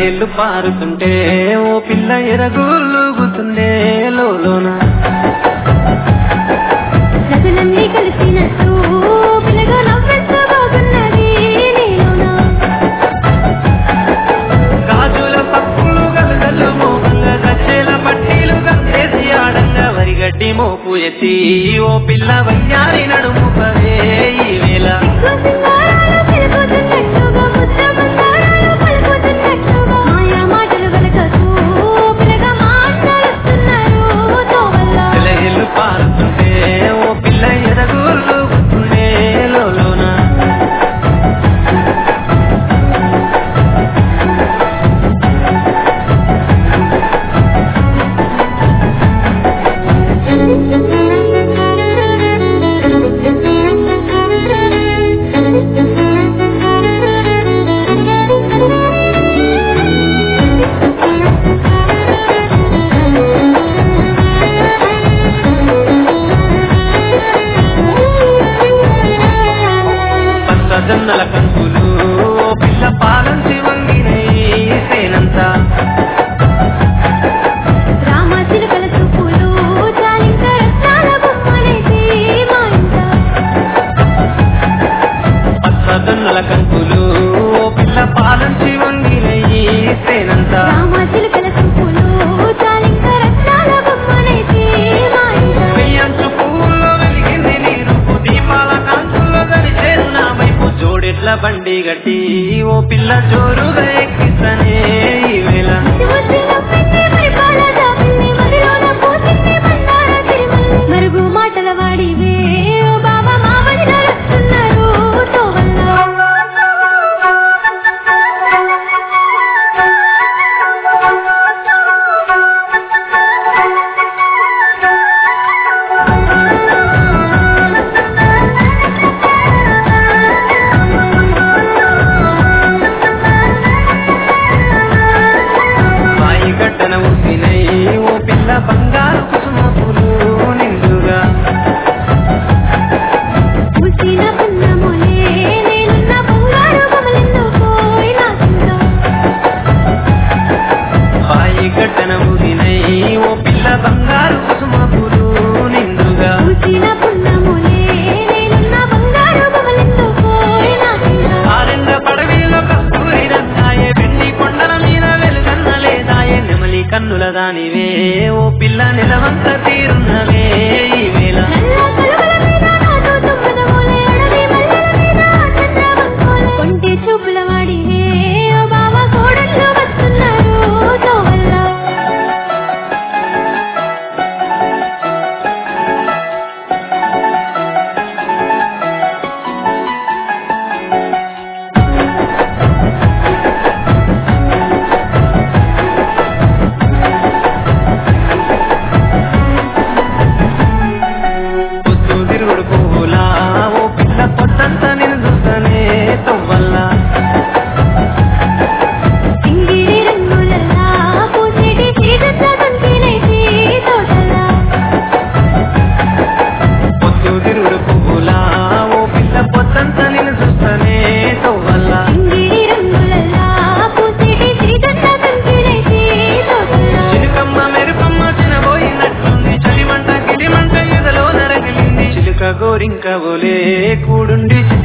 సెలయేళ్ళు పారుతుంటే ఓ పిల్ల ఎరగూలుగుతుండే లోన నదులన్నీ కలిసినట్టు పిల్లగా నవ్వెంత బాగున్నది నీలోన గాజుల పప్పులు గలగల్లు మోగుల గచ్చేల పట్టీలు గంగేసి ఆడంగా వరిగడ్డి మోపు ఎత్తి ఓ పిల్ల వయ్యారి నడుము పదే ఈ వేళ పారుతుంటే ఓ పిల్ల ఎరగూలుగుతుండే లోన జొన్నల కంకులు పిల్ల పాలంచి వంగినయి సేనంతా రామ చిలుకల చూపులు చాలింక రత్నాల బొమ్మలేసి మా ఇంట పచ్చ జొన్నల కంకులు పిల్ల పాలంచి వంగినయి సేనంతా రామ చిలుకల చూపులు చాలింక రత్నాల బొమ్మలేసి మా ఇంట వెయ్యంచు పువ్వుల్లో వెలిగింది నీ రూపు దీపాల కాంతుల్లో గడిచేరు నా వైపు జోడెట్ల బండి గట్టి ఓ పిల్ల జోరుగా ఎక్కిస్తనే ఈ వేళ మరుగు మాటల వాడివే ఓ బాబా మామని నడుస్తున్నారు సాయి గడ్డన ఊసినై ఓ పిల్ల బంగారు కుసుమ పూలు నిండుగా పూసిన పున్నములే నేనున్న బంగారు బొమ్మలెన్నో పోయినా సాయి గడ్డన ఊసినై ఓ పిల్ల బంగారు కుసుమ పూలు నిండుగా పూసిన పున్నములే నేనున్న బంగారు బొమ్మలెన్నో పోయినా ఆరెండ పడవిలో కస్తూరి రంగాయే వెండి కొండల మీద వెలుగన్న లేదాయే నెమలి కన్నుల దానివే ఓ పిల్ల నిలవంత తీరున్నవే ఈ వేళ కొంటే చూపుల వాడివే ఓ బాబా కోడళ్ళు వస్తున్నారు తోవల్ల పొద్దు తిరుగుడు పువ్వులా ఓ పిల్ల పొద్దంతా నేను చూస్తనే తవ్వల్ల సింగిరి రంగులలా పూసేటి సీగత తంతినేసి తోటలా పొద్దు తిరుగుడు పువ్వులా ఓ పిల్ల పొద్దంతా నేను చూస్తనే తవ్వల్ల సింగిరి రంగులలా పూసేటి సీగత తంతినేసి తోటలా చిలుకమ్మ మెరుపమ్మ చినబోయినట్టుంది చలిమంట గిలిమంట ఎదలో నరగిలింది చిలుక గోరింక ఓలే కూడుండి